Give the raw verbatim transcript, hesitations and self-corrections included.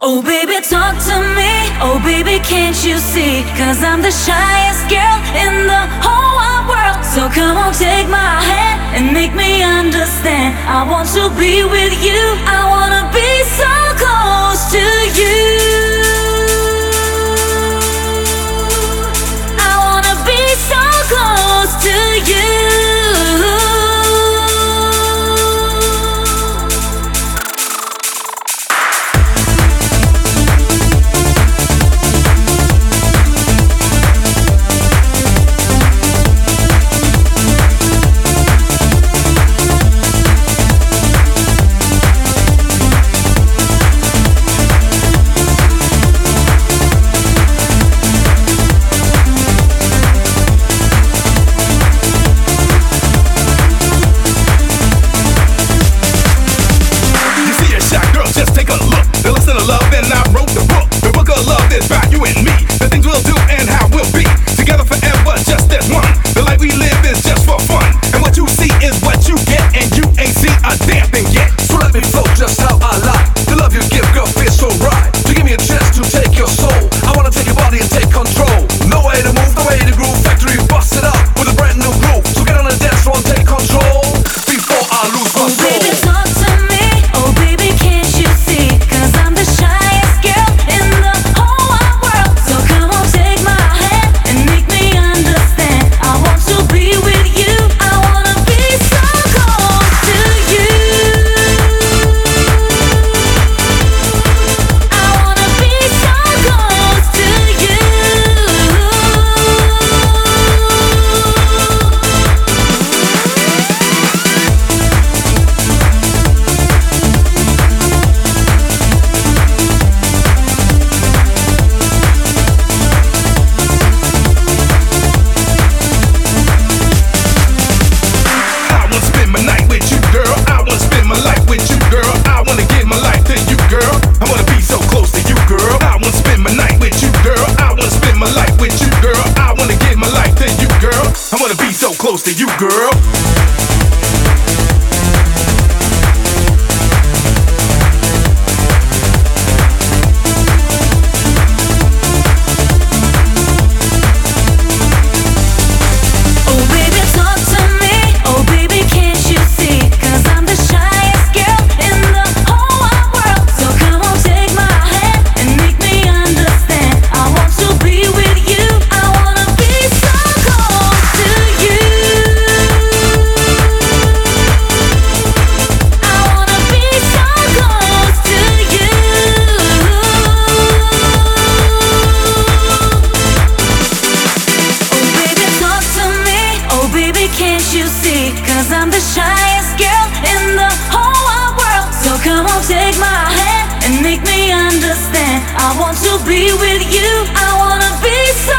Oh baby, talk to me. Oh baby, can't you see? Cause I'm the shyest girl in the whole wide world. So come on, take my hand and make me understand. I want to be with you. I wanna be so close to you. I wanna be so close to you. Just take a look, the lesson of love, and I wrote the book. The book of love is about you and me, the things we'll do and how we'll be together forever, just as one. The life we live is just for fun, and what you see is what you get, and you ain't seen a damn thing yet. So let me flow just how I like. The love you give, girl, feels so right. To give me a chance to take your soul, I wanna take your body and take control. No way to move, no way to groove. Factory bust it up with a brand new groove. So get on the dance floor and take control before I lose my soul. Baby, talk to me. Oh baby, can't you see? Cause I'm the shyest girl in the whole wide world. So come on, take my hand and make me understand. I want to be with you. I wanna be so close to you. I wanna be so close to you. I wanna spend my night with you, girl. I wanna spend my life with you, girl. I wanna give my life to you, girl. I wanna be so close to you, girl. I wanna spend my night with you, girl. I wanna spend my life with you, girl. I wanna give my life to you, girl. I wanna be so close to you, girl. Oh baby, talk to me. Oh baby, can't you see? Cause I'm the shyest girl in the whole wide world. So come on, take my hand and make me understand. I want to be with you. I wanna be so close to you. I wanna be so close to you. Oh baby, talk to me. Oh baby, can't you see? Cause I'm the shyest girl in the whole wide world. So come on, take my hand and make me understand. I want to be with you. I wanna be so